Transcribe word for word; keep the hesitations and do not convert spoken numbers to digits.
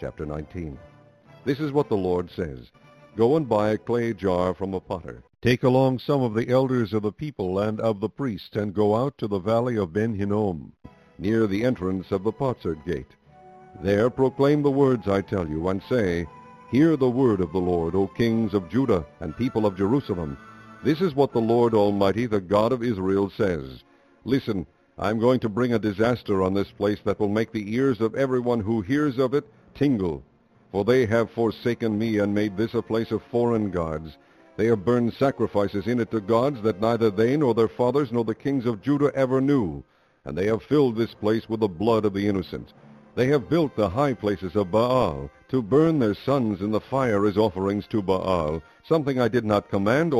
chapter nineteen. This is what the Lord says. Go and buy a clay jar from a potter. Take along some of the elders of the people and of the priests, and go out to the valley of Ben Hinnom, near the entrance of the potsherd gate. There proclaim the words I tell you, and say, Hear the word of the Lord, O kings of Judah and people of Jerusalem. This is what the Lord Almighty, the God of Israel, says. Listen, I am going to bring a disaster on this place that will make the ears of everyone who hears of it tingle. For they have forsaken me and made this a place of foreign gods. They have burned sacrifices in it to gods that neither they nor their fathers nor the kings of Judah ever knew. And they have filled this place with the blood of the innocent. They have built the high places of Baal, to burn their sons in the fire as offerings to Baal, something I did not command